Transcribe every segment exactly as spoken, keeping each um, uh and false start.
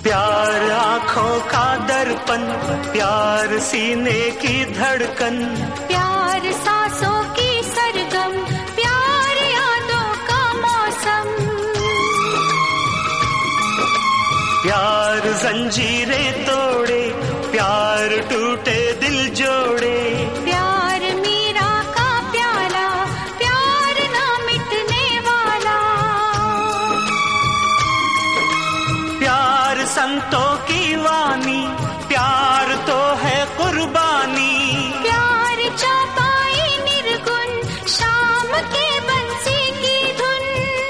प्यार आँखों का दर्पण, प्यार सीने की धड़कन, प्यार सांसों की सरगम, प्यार यादों का मौसम। प्यार जंजीरें तोड़े, प्यार टूटे दिल जोड़े, प्यार मीरा का प्याला, प्यार ना मिटने वाला। प्यार संतों की वाणी, प्यार तो है कुर्बानी, प्यार चौपाई निर्गुण, शाम के बंसी की धुन।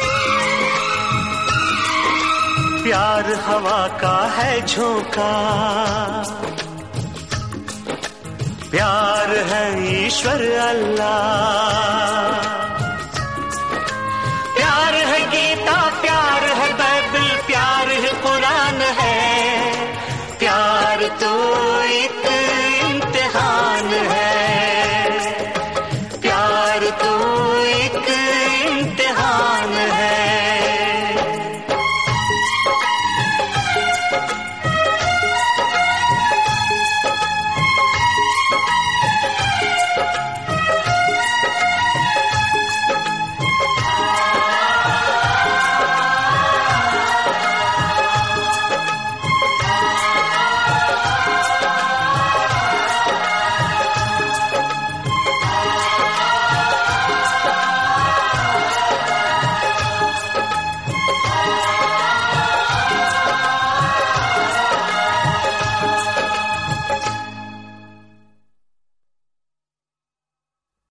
प्यार हवा का है झोंका, प्यार है ईश्वर अल्लाह।